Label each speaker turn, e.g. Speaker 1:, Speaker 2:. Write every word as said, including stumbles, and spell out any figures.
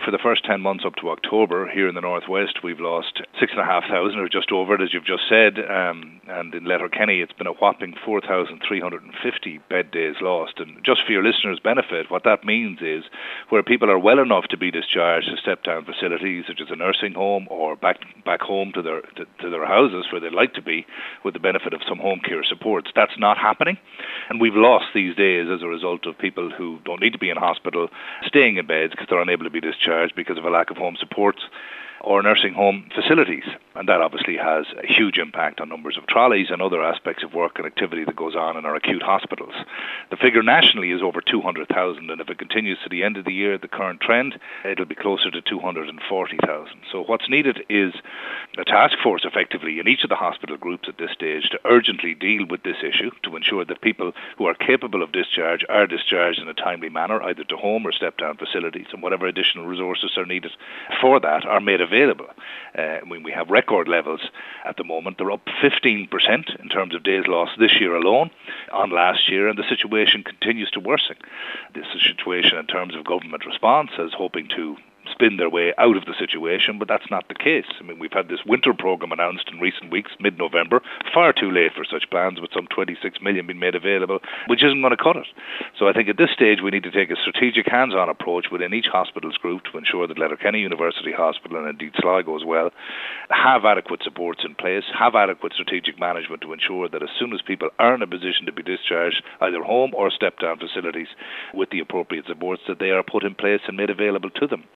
Speaker 1: for the first ten months up to October, here in the Northwest, we've lost six and a half thousand, or just over it, as you've just said. Um, and in Letterkenny, it's been a whopping four thousand three hundred fifty bed days lost. And just for your listeners' benefit, what that means is where people are well enough to be discharged to step-down facilities, such as a nursing home, or back back home to their to, to their houses where they'd like to be, with the benefit of some home care supports. That's not happening. And we've lost these days as a result of people who don't need to be in hospital staying in beds because they're unable to be discharged because of a lack of home supports or nursing home facilities. And that obviously has a huge impact on numbers of trolleys and other aspects of work and activity that goes on in our acute hospitals. The figure nationally is over two hundred thousand, and if it continues to the end of the year, the current trend, it'll be closer to two hundred forty thousand. So what's needed is a task force effectively in each of the hospital groups at this stage to urgently deal with this issue, to ensure that people who are capable of discharge are discharged in a timely manner, either to home or step-down facilities, and whatever additional resources are needed for that are made available. Uh, when we have record levels at the moment, they're up fifteen percent in terms of days lost this year alone on last year, and the situation continues to worsen. This is a situation in terms of government response as hoping to spin their way out of the situation, but that's not the case. I mean, we've had this winter programme announced in recent weeks, mid-November, far too late for such plans, with some twenty-six million being made available, which isn't going to cut it. So I think at this stage we need to take a strategic hands-on approach within each hospital's group to ensure that Letterkenny University Hospital, and indeed Sligo as well, have adequate supports in place, have adequate strategic management to ensure that as soon as people are in a position to be discharged, either home or step-down facilities, with the appropriate supports, that they are put in place and made available to them.